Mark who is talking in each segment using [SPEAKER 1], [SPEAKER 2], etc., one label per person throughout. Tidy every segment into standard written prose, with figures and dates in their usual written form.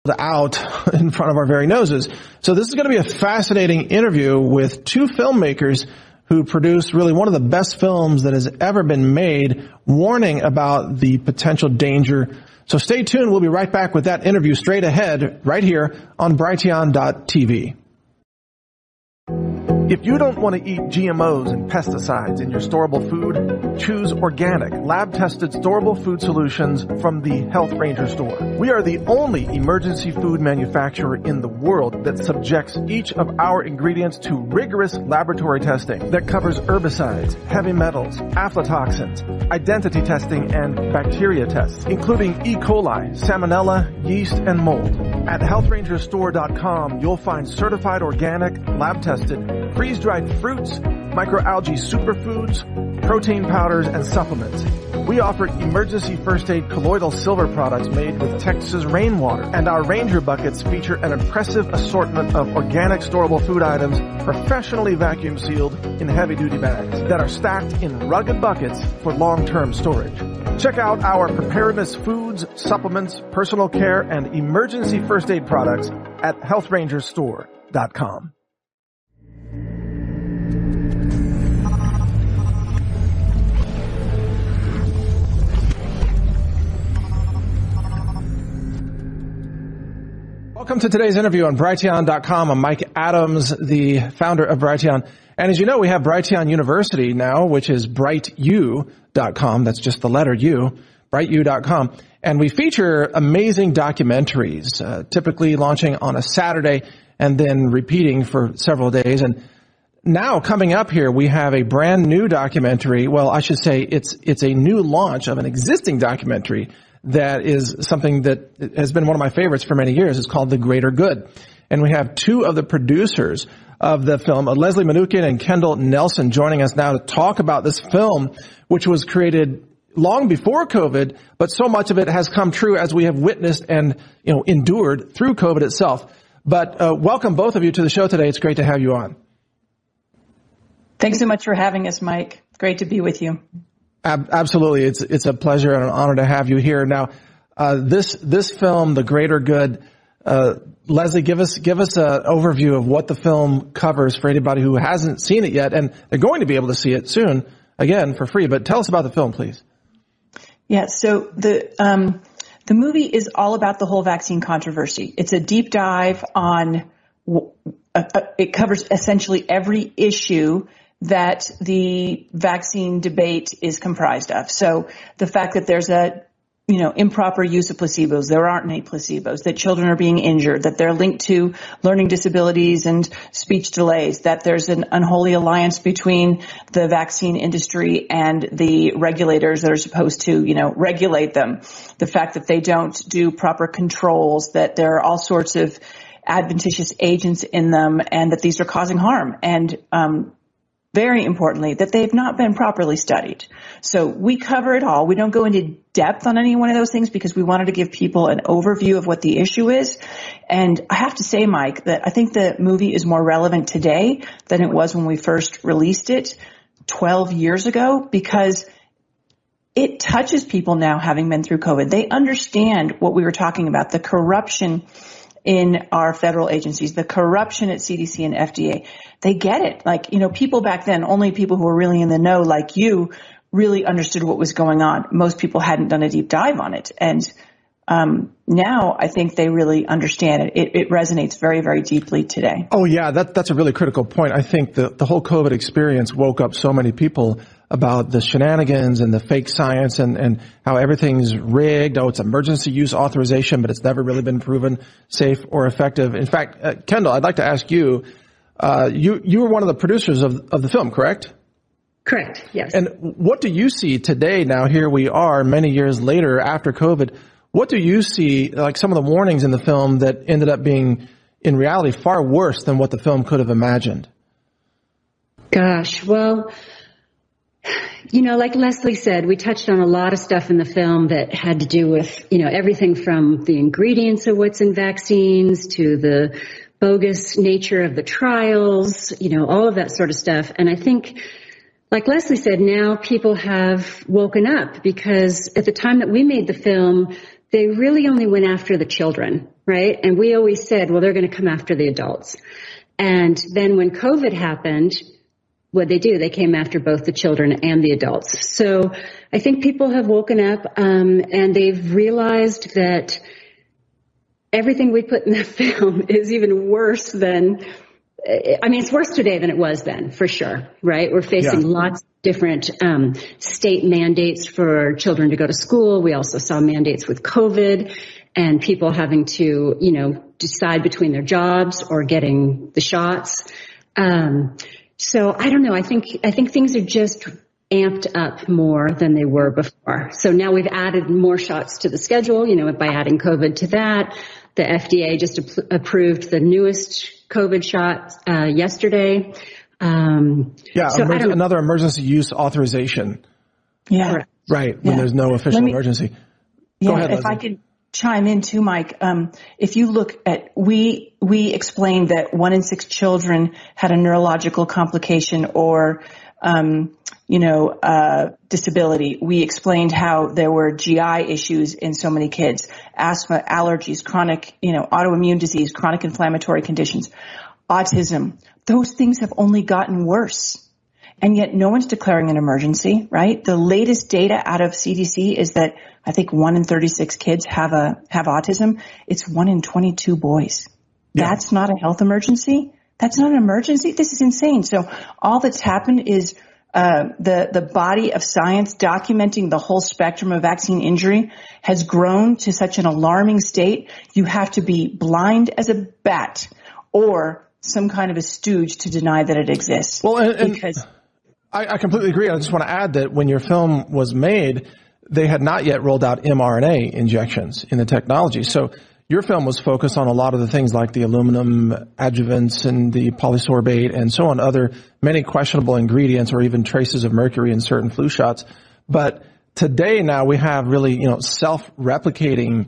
[SPEAKER 1] out in front of our very noses. So this is going to be a fascinating interview with two filmmakers who produced really one of the best films that has ever been made, warning about the potential danger. So stay tuned. We'll be right back with that interview straight ahead right here on Brighteon.tv. If you don't want to eat GMOs and pesticides in your storable food, choose organic, lab-tested storable food solutions from the Health Ranger store. We are the only emergency food manufacturer in the world that subjects each of our ingredients to rigorous laboratory testing that covers herbicides, heavy metals, aflatoxins, identity testing, and bacteria tests, including E. coli, salmonella, yeast, and mold. At healthrangerstore.com, you'll find certified organic, lab-tested, freeze-dried fruits, microalgae superfoods, protein powders, and supplements. We offer emergency first aid colloidal silver products made with Texas rainwater, and our Ranger buckets feature an impressive assortment of organic storable food items professionally vacuum sealed in heavy-duty bags that are stacked in rugged buckets for long-term storage. Check out our preparedness foods, supplements, personal care, and emergency first aid products at healthrangerstore.com. Welcome to today's interview on Brighteon.com. I'm Mike Adams, the founder of Brighteon. And as you know, we have Brighteon University now, which is BrightU.com. That's just the letter U, BrightU.com. And we feature amazing documentaries, typically launching on a Saturday and then repeating for several days. And now coming up here, we have a brand new documentary. Well, I should say it's a new launch of an existing documentary that is something that has been one of my favorites for many years. It's called The Greater Good. And we have two of the producers of the film, Leslie Manookian and Kendall Nelson, joining us now to talk about this film, which was created long before COVID, but so much of it has come true as we have witnessed and, endured through COVID itself. But welcome both of you to the show today. It's great to have you on.
[SPEAKER 2] Thanks so much for having us, Mike. Great to be with you.
[SPEAKER 1] Absolutely. It's a pleasure and an honor to have you here. Now, this film, The Greater Good, Leslie, give us an overview of what the film covers for anybody who hasn't seen it yet, and they're going to be able to see it soon, again, for free. But tell us about the film, please.
[SPEAKER 2] Yeah, so the movie is all about the whole vaccine controversy. It's a deep dive on, it covers essentially every issue that the vaccine debate is comprised of. So the fact that there's improper use of placebos, there aren't any placebos, that children are being injured, that they're linked to learning disabilities and speech delays, that there's an unholy alliance between the vaccine industry and the regulators that are supposed to, regulate them. The fact that they don't do proper controls, that there are all sorts of adventitious agents in them, and that these are causing harm. And, very importantly, that they've not been properly studied. So we cover it all. We don't go into depth on any one of those things because we wanted to give people an overview of what the issue is. And I have to say, Mike, that I think the movie is more relevant today than it was when we first released it 12 years ago, because it touches people now having been through COVID. They understand what we were talking about, the corruption in our federal agencies, the corruption at CDC and FDA. They get it. People back then, only people who were really in the know, like you, really understood what was going on. Most people hadn't done a deep dive on it. And now I think they really understand it. It resonates very, very deeply today.
[SPEAKER 1] Oh, yeah, that's a really critical point. I think the whole COVID experience woke up so many people about the shenanigans and the fake science and how everything's rigged. Oh, it's emergency use authorization, but it's never really been proven safe or effective. In fact, Kendall, I'd like to ask you, you were one of the producers of the film, correct?
[SPEAKER 3] Correct, yes.
[SPEAKER 1] And what do you see today? Now, here we are many years later after COVID. What do you see, like some of the warnings in the film that ended up being, in reality, far worse than what the film could have imagined?
[SPEAKER 3] Gosh, well, like Leslie said, we touched on a lot of stuff in the film that had to do with, everything from the ingredients of what's in vaccines to the bogus nature of the trials, all of that sort of stuff. And I think, like Leslie said, now people have woken up, because at the time that we made the film, they really only went after the children. right? And we always said, well, they're going to come after the adults. And then when COVID happened, what they do, they came after both the children and the adults. So I think people have woken up, and they've realized that everything we put in the film is even worse than, I mean, it's worse today than it was then, for sure, right? We're facing lots of different state mandates for children to go to school. We also saw mandates with COVID and people having to, you know, decide between their jobs or getting the shots. So I don't know. I think things are just amped up more than they were before. So now we've added more shots to the schedule, you know, by adding COVID to that. The FDA just approved the newest COVID shot yesterday.
[SPEAKER 1] Another emergency use authorization.
[SPEAKER 2] Yeah.
[SPEAKER 1] Right, when there's no official emergency. Go ahead,
[SPEAKER 2] if I could chime in too, Mike. If you look at, we explained that 1 in 6 children had a neurological complication or disability. We explained how there were GI issues in so many kids, asthma, allergies, chronic, autoimmune disease, chronic inflammatory conditions, autism. Those things have only gotten worse. And yet no one's declaring an emergency, right? The latest data out of CDC is that I think 1 in 36 kids have autism. It's 1 in 22 boys. Yeah. That's not a health emergency. That's not an emergency. This is insane. So all that's happened is the body of science documenting the whole spectrum of vaccine injury has grown to such an alarming state. You have to be blind as a bat or some kind of a stooge to deny that it exists.
[SPEAKER 1] Well, I completely agree. I just want to add that when your film was made, they had not yet rolled out mRNA injections in the technology. So your film was focused on a lot of the things like the aluminum adjuvants and the polysorbate and so on, other many questionable ingredients or even traces of mercury in certain flu shots. But today now we have really, self-replicating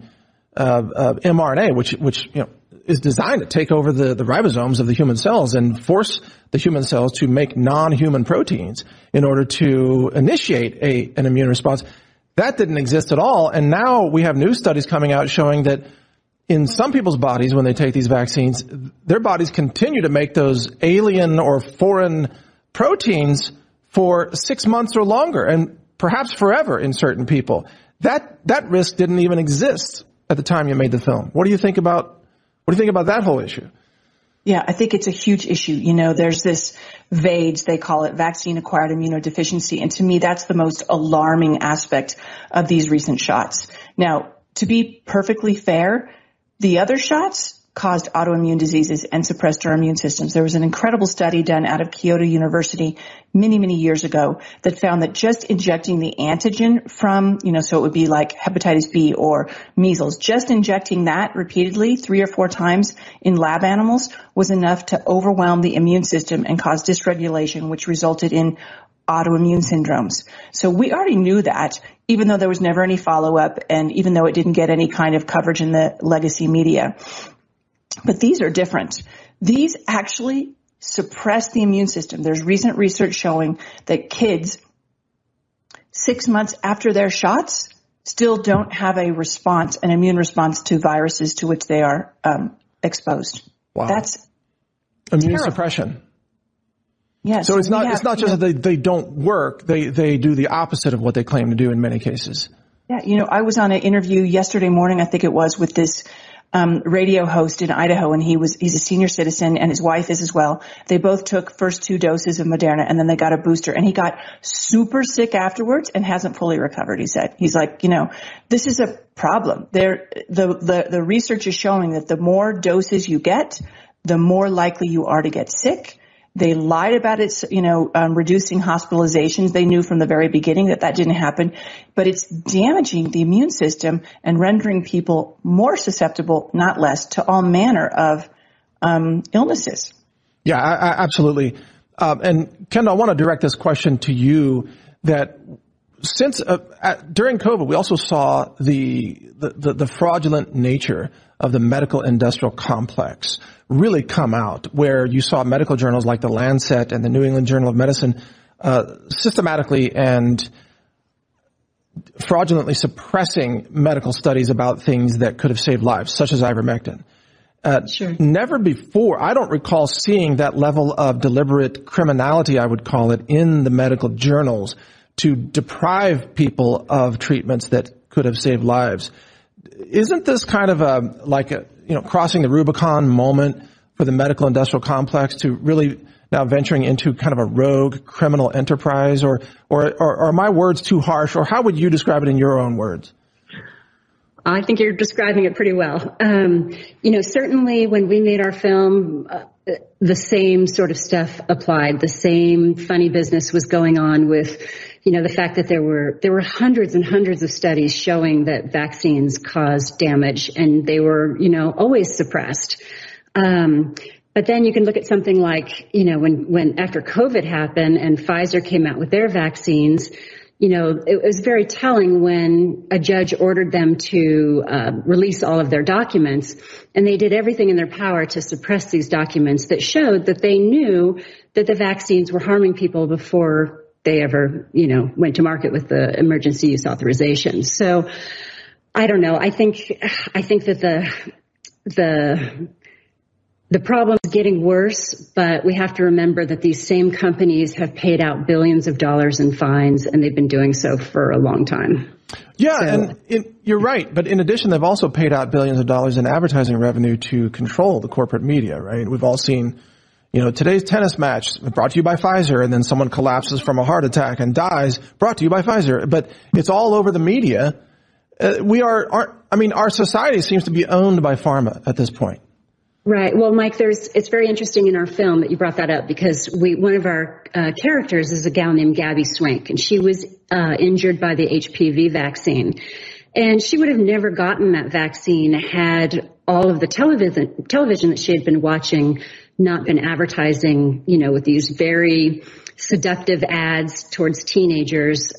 [SPEAKER 1] mRNA, which is designed to take over the ribosomes of the human cells and force the human cells to make non-human proteins in order to initiate an immune response. That didn't exist at all. And now we have new studies coming out showing that in some people's bodies, when they take these vaccines, their bodies continue to make those alien or foreign proteins for 6 months or longer, and perhaps forever in certain people. That risk didn't even exist at the time you made the film. What do you think about that whole issue?
[SPEAKER 2] Yeah, I think it's a huge issue. There's this VAIDS, they call it, vaccine-acquired immunodeficiency. And to me, that's the most alarming aspect of these recent shots. Now, to be perfectly fair, the other shots caused autoimmune diseases and suppressed our immune systems. There was an incredible study done out of Kyoto University many, many years ago that found that just injecting the antigen from, so it would be like hepatitis B or measles, just injecting that repeatedly 3 or 4 times in lab animals was enough to overwhelm the immune system and cause dysregulation, which resulted in autoimmune syndromes. So we already knew that, even though there was never any follow-up and even though it didn't get any kind of coverage in the legacy media. But these are different. These actually suppress the immune system. There's recent research showing that kids 6 months after their shots still don't have an immune response to viruses to which they are exposed.
[SPEAKER 1] Wow.
[SPEAKER 2] That's
[SPEAKER 1] immune
[SPEAKER 2] terrible.
[SPEAKER 1] Suppression.
[SPEAKER 2] Yes.
[SPEAKER 1] So it's not just that they don't work. They do the opposite of what they claim to do in many cases.
[SPEAKER 2] Yeah. I was on an interview yesterday morning, I think it was, with this radio host in Idaho, and he's a senior citizen and his wife is as well. They both took first 2 doses of Moderna and then they got a booster, and he got super sick afterwards and hasn't fully recovered. He said, he's like, this is a problem. The research is showing that the more doses you get, the more likely you are to get sick. They lied about it, reducing hospitalizations. They knew from the very beginning that didn't happen, but it's damaging the immune system and rendering people more susceptible, not less, to all manner of illnesses.
[SPEAKER 1] Yeah, absolutely. And Kendall, I want to direct this question to you. That since during COVID, we also saw the fraudulent nature of the medical industrial complex really come out, where you saw medical journals like the Lancet and the New England Journal of Medicine systematically and fraudulently suppressing medical studies about things that could have saved lives, such as ivermectin.
[SPEAKER 2] Sure.
[SPEAKER 1] Never before, I don't recall seeing that level of deliberate criminality, I would call it, in the medical journals to deprive people of treatments that could have saved lives. Isn't this kind of crossing the Rubicon moment for the medical industrial complex to really now venturing into kind of a rogue criminal enterprise, or are my words too harsh, or how would you describe it in your own words?
[SPEAKER 3] I think you're describing it pretty well. Certainly when we made our film, the same sort of stuff applied. The same funny business was going on with, the fact that there were hundreds and hundreds of studies showing that vaccines cause damage, and they were, always suppressed. But then you can look at something like, when after COVID happened and Pfizer came out with their vaccines, it was very telling when a judge ordered them to release all of their documents, and they did everything in their power to suppress these documents that showed that they knew that the vaccines were harming people before they ever, went to market with the emergency use authorization. So I don't know. I think that the problem is getting worse, but we have to remember that these same companies have paid out billions of dollars in fines, and they've been doing so for a long time.
[SPEAKER 1] Yeah, you're right. But in addition, they've also paid out billions of dollars in advertising revenue to control the corporate media, right? We've all seen, today's tennis match brought to you by Pfizer, and then someone collapses from a heart attack and dies, brought to you by Pfizer. But it's all over the media. Our society seems to be owned by pharma at this point.
[SPEAKER 3] Right. Well, Mike, it's very interesting in our film that you brought that up, because one of our characters is a gal named Gabby Swank, and she was injured by the HPV vaccine. And she would have never gotten that vaccine had all of the television that she had been watching not been advertising, with these very seductive ads towards teenagers,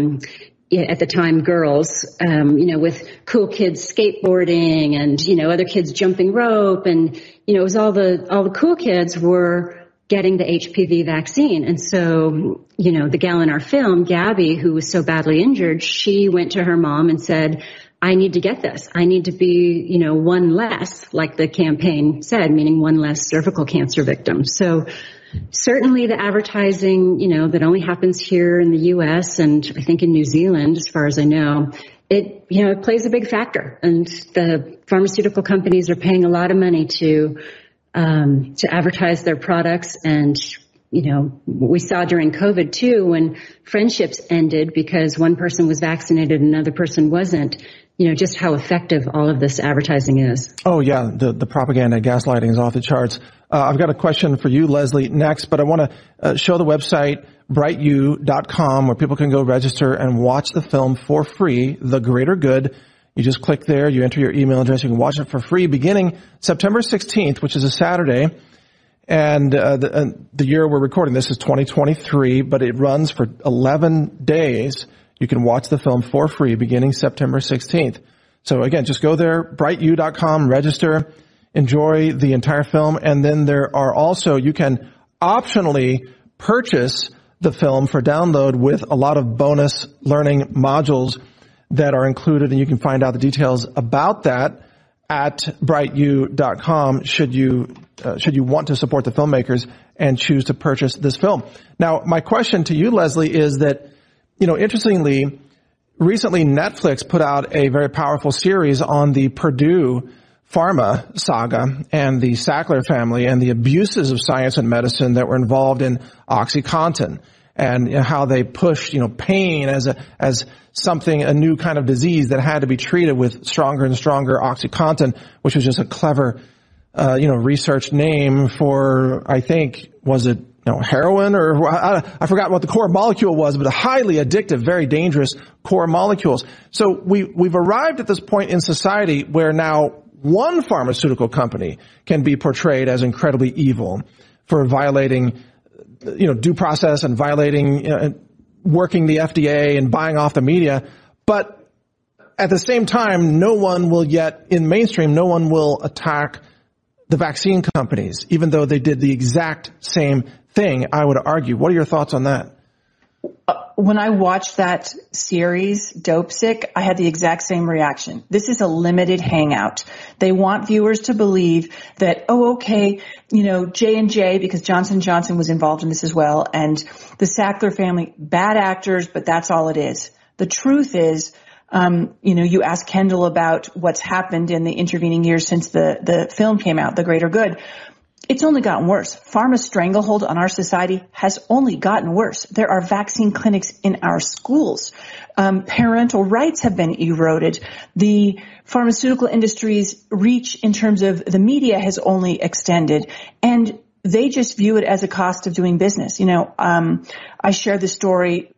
[SPEAKER 3] at the time girls, with cool kids skateboarding and, other kids jumping rope. And, it was all the cool kids were getting the HPV vaccine. And so, the gal in our film, Gabby, who was so badly injured, she went to her mom and said, I need to get this. I need to be, one less, like the campaign said, meaning one less cervical cancer victim. So certainly the advertising, that only happens here in the U.S. and I think in New Zealand, as far as I know, it plays a big factor. And the pharmaceutical companies are paying a lot of money to advertise their products. And, we saw during COVID too, when friendships ended because one person was vaccinated and another person wasn't, just how effective all of this advertising is.
[SPEAKER 1] Oh, yeah. The propaganda, gaslighting is off the charts. I've got a question for you, Leslie, next, but I want to show the website, brightu.com, where people can go register and watch the film for free, The Greater Good. You just click there, you enter your email address, you can watch it for free beginning September 16th, which is a Saturday. And the year we're recording this is 2023, but it runs for 11 days. You can watch the film for free beginning September 16th. So again, just go there, brightu.com, register, enjoy the entire film. And then there are also, you can optionally purchase the film for download with a lot of bonus learning modules that are included. And you can find out the details about that at brightu.com should you want to support the filmmakers and choose to purchase this film. Now, my question to you, Leslie, is that, interestingly, recently Netflix put out a very powerful series on the Purdue pharma saga and the Sackler family and the abuses of science and medicine that were involved in OxyContin, and how they pushed, pain as something, a new kind of disease that had to be treated with stronger and stronger OxyContin, which was just a clever, research name for, I think, was it, heroin, or I forgot what the core molecule was, but a highly addictive, very dangerous core molecules. So we've arrived at this point in society where now one pharmaceutical company can be portrayed as incredibly evil for violating, due process and violating, working the FDA and buying off the media. But at the same time, no one will attack the vaccine companies, even though they did the exact same thing, I would argue. What are your thoughts on that?
[SPEAKER 2] when I watched that series, Dopesick, I had the exact same reaction. This is a limited hangout. They want viewers to believe that, J&J, because Johnson & Johnson was involved in this as well, and the Sackler family, bad actors, but that's all it is. The truth is, you asked Kendall about what's happened in the intervening years since the film came out, The Greater Good. It's only gotten worse. Pharma stranglehold on our society has only gotten worse. There are vaccine clinics in our schools. Parental rights have been eroded. The pharmaceutical industry's reach in terms of the media has only extended. And they just view it as a cost of doing business. I share the story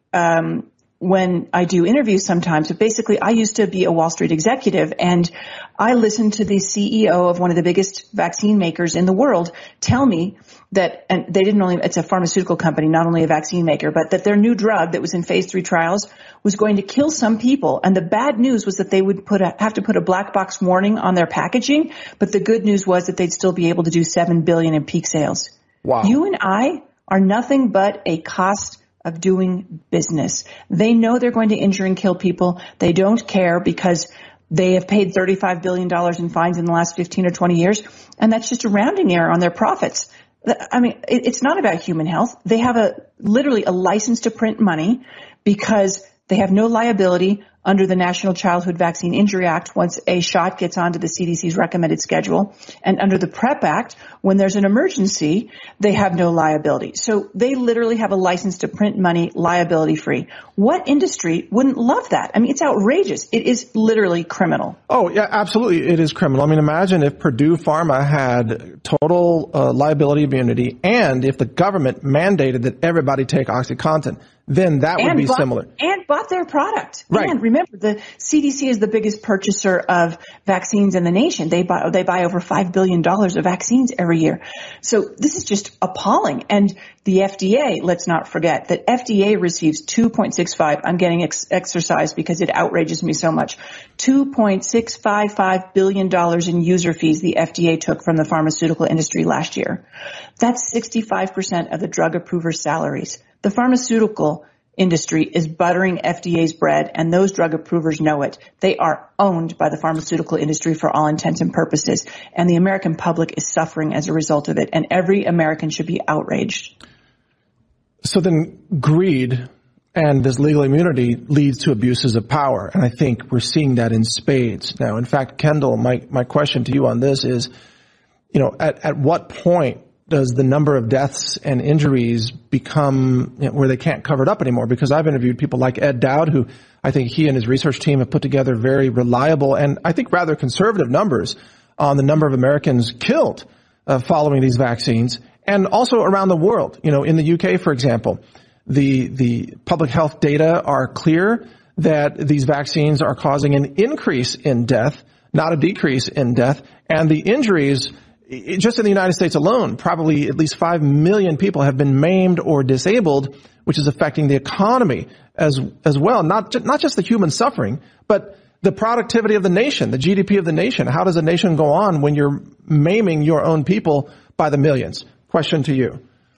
[SPEAKER 2] when I do interviews sometimes, but basically I used to be a Wall Street executive, and I listened to the CEO of one of the biggest vaccine makers in the world tell me that, and they didn't only, it's a pharmaceutical company, not only a vaccine maker, but that their new drug that was in phase 3 trials was going to kill some people. And the bad news was that they would have to put a black box warning on their packaging. But the good news was that they'd still be able to do $7 billion in peak sales.
[SPEAKER 1] Wow.
[SPEAKER 2] You and I are nothing but a cost of doing business. They know they're going to injure and kill people. They don't care because they have paid $35 billion in fines in the last 15 or 20 years. And that's just a rounding error on their profits. I mean, it's not about human health. They have literally a license to print money because they have no liability under the National Childhood Vaccine Injury Act once a shot gets onto the CDC's recommended schedule. And under the PrEP Act, when there's an emergency, they have no liability. So they literally have a license to print money liability free. What industry wouldn't love that? I mean, it's outrageous. It is literally criminal.
[SPEAKER 1] Oh, yeah, absolutely. It is criminal. I mean, imagine if Purdue Pharma had total liability immunity and if the government mandated that everybody take OxyContin. Then that would be similar.
[SPEAKER 2] And bought their product.
[SPEAKER 1] Right.
[SPEAKER 2] And remember, the CDC is the biggest purchaser of vaccines in the nation. They buy over $5 billion of vaccines every year. So this is just appalling. And the FDA, let's not forget that FDA receives $2.65. I'm getting exercise because it outrages me so much. $2.655 billion in user fees the FDA took from the pharmaceutical industry last year. That's 65% of the drug approver's salaries. The pharmaceutical industry is buttering FDA's bread, and those drug approvers know it. They are owned by the pharmaceutical industry for all intents and purposes, and the American public is suffering as a result of it, and every American should be outraged.
[SPEAKER 1] So then greed and this legal immunity leads to abuses of power, and I think we're seeing that in spades now. In fact, Kendall, my question to you on this is, at what point does the number of deaths and injuries become where they can't cover it up anymore? Because I've interviewed people like Ed Dowd, who I think he and his research team have put together very reliable and I think rather conservative numbers on the number of Americans killed following these vaccines, and also around the world. In the UK, for example, the public health data are clear that these vaccines are causing an increase in death, not a decrease in death, and the injuries just in the United States alone, probably at least 5 million people have been maimed or disabled, which is affecting the economy as well. Not just the human suffering, but the productivity of the nation, the GDP of the nation. How does a nation go on when you're maiming your own people by the millions? Question to you.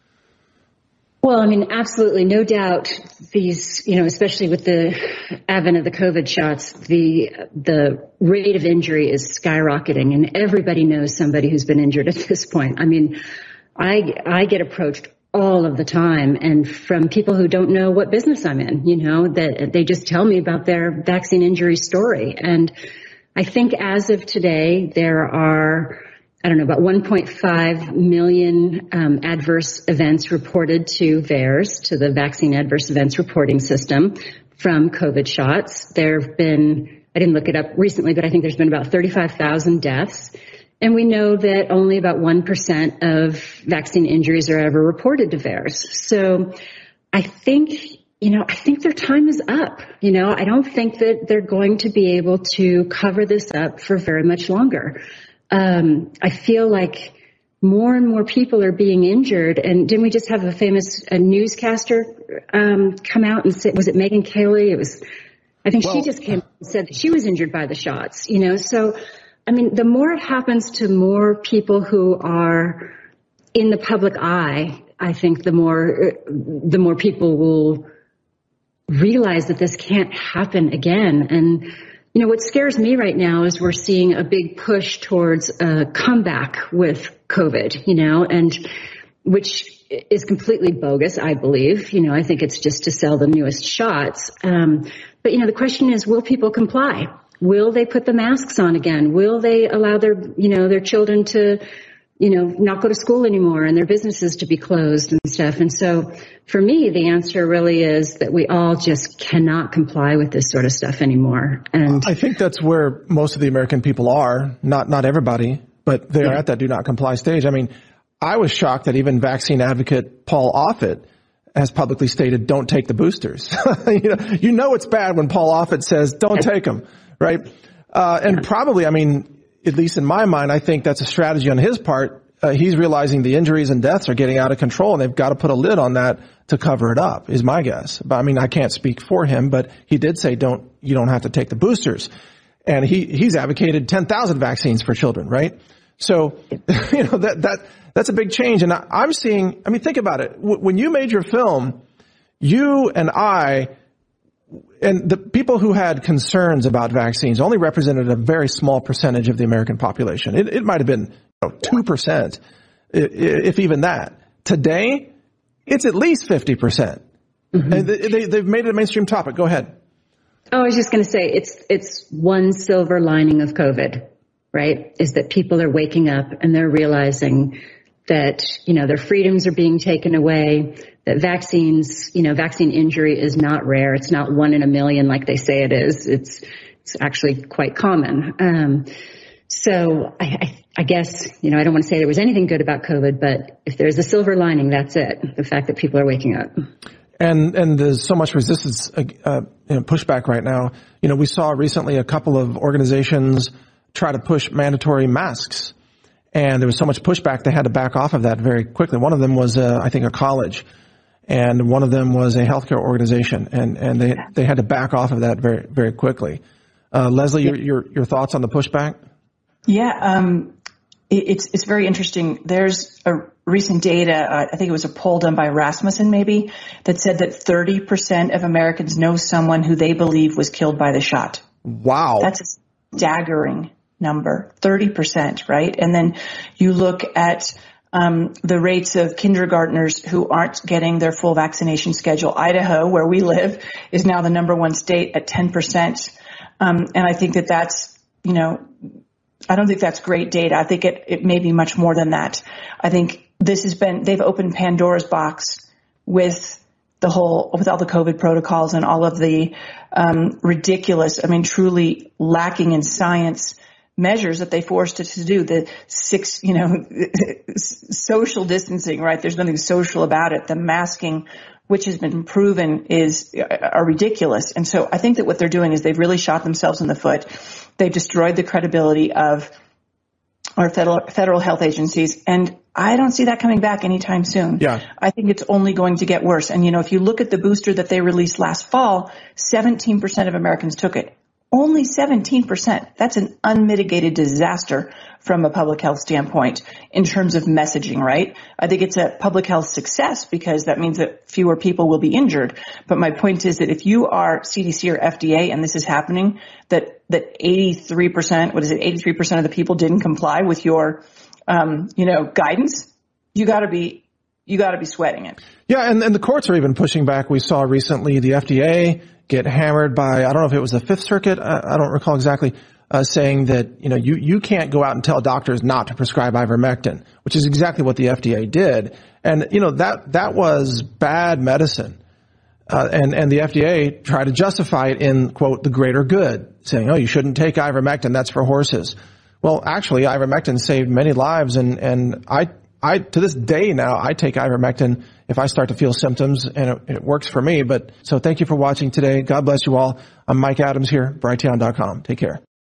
[SPEAKER 3] Well, I mean, absolutely, no doubt these, especially with the advent of the COVID shots, the rate of injury is skyrocketing, and everybody knows somebody who's been injured at this point. I mean, I get approached all of the time, and from people who don't know what business I'm in, that they just tell me about their vaccine injury story. And I think as of today, there are about 1.5 million adverse events reported to VAERS, to the Vaccine Adverse Events Reporting System, from COVID shots. There have been, I didn't look it up recently, but I think there's been about 35,000 deaths. And we know that only about 1% of vaccine injuries are ever reported to VAERS. So I think their time is up. I don't think that they're going to be able to cover this up for very much longer. I feel like more and more people are being injured. And didn't we just have a famous newscaster come out and say, was it Megyn Kelly? She just came and said that she was injured by the shots, So, I mean, the more it happens to more people who are in the public eye, I think the more people will realize that this can't happen again. And, you know, what scares me right now is we're seeing a big push towards a comeback with COVID, you know, and which is completely bogus, I believe. You know, I think it's just to sell the newest shots. But, you know, the question is, will people comply? Will they put the masks on again? Will they allow their children to, not go to school anymore and their businesses to be closed and stuff? And so for me, the answer really is that we all just cannot comply with this sort of stuff anymore. And
[SPEAKER 1] I think that's where most of the American people are, not everybody, but they are at that do not comply stage. I mean, I was shocked that even vaccine advocate Paul Offit has publicly stated, don't take the boosters. you know it's bad when Paul Offit says, don't take them, right? And probably, I mean, at least in my mind, I think that's a strategy on his part. He's realizing the injuries and deaths are getting out of control, and they've got to put a lid on that to cover it up, is my guess. But I mean, I can't speak for him, but he did say, you don't have to take the boosters. And he's advocated 10,000 vaccines for children, right? So, that's a big change. And I'm seeing, I mean, think about it. When you made your film, you and I, and the people who had concerns about vaccines only represented a very small percentage of the American population. It might have been 2%, if even that. Today, it's at least 50%. Mm-hmm. And they've made it a mainstream topic. Go ahead.
[SPEAKER 3] Oh, I was just going to say, it's one silver lining of COVID, right? Is that people are waking up and they're realizing that, their freedoms are being taken away, that vaccine injury is not rare. It's not 1 in a million like they say it is. It's actually quite common. So I guess, I don't want to say there was anything good about COVID, but if there's a silver lining, that's it. The fact that people are waking up.
[SPEAKER 1] And there's so much resistance, pushback right now. We saw recently a couple of organizations try to push mandatory masks. And there was so much pushback, they had to back off of that very quickly. One of them was, I think, a college, and one of them was a healthcare organization, and they had to back off of that very, very quickly. Leslie, your thoughts on the pushback?
[SPEAKER 2] Yeah, it's very interesting. There's a recent data, I think it was a poll done by Rasmussen maybe, that said that 30% of Americans know someone who they believe was killed by the shot.
[SPEAKER 1] Wow.
[SPEAKER 2] That's a staggering number, 30%, right? And then you look at the rates of kindergartners who aren't getting their full vaccination schedule. Idaho, where we live, is now the number one state at 10%. And I think that's, I don't think that's great data. I think it may be much more than that. I think they've opened Pandora's box with all the COVID protocols and all of the ridiculous, truly lacking in science measures that they forced us to do, the social distancing, right? There's nothing social about it. The masking, which has been proven are ridiculous. And so I think that what they're doing is they've really shot themselves in the foot. They've destroyed the credibility of our federal health agencies. And I don't see that coming back anytime soon.
[SPEAKER 1] Yeah.
[SPEAKER 2] I think it's only going to get worse. And, if you look at the booster that they released last fall, 17% of Americans took it. Only 17%. That's an unmitigated disaster from a public health standpoint in terms of messaging, right? I think it's a public health success because that means that fewer people will be injured. But my point is that if you are CDC or FDA and this is happening, that 83%, 83% of the people didn't comply with your, guidance, you gotta be sweating it.
[SPEAKER 1] Yeah. And the courts are even pushing back. We saw recently the FDA get hammered by, I don't know if it was the Fifth Circuit, I don't recall exactly, saying that, you can't go out and tell doctors not to prescribe ivermectin, which is exactly what the FDA did. And, that was bad medicine. And the FDA tried to justify it in, quote, the greater good, saying, you shouldn't take ivermectin, that's for horses. Well, actually, ivermectin saved many lives, and I to this day now, I take ivermectin if I start to feel symptoms, and it works for me. So thank you for watching today. God bless you all. I'm Mike Adams here, Brighteon.com. Take care.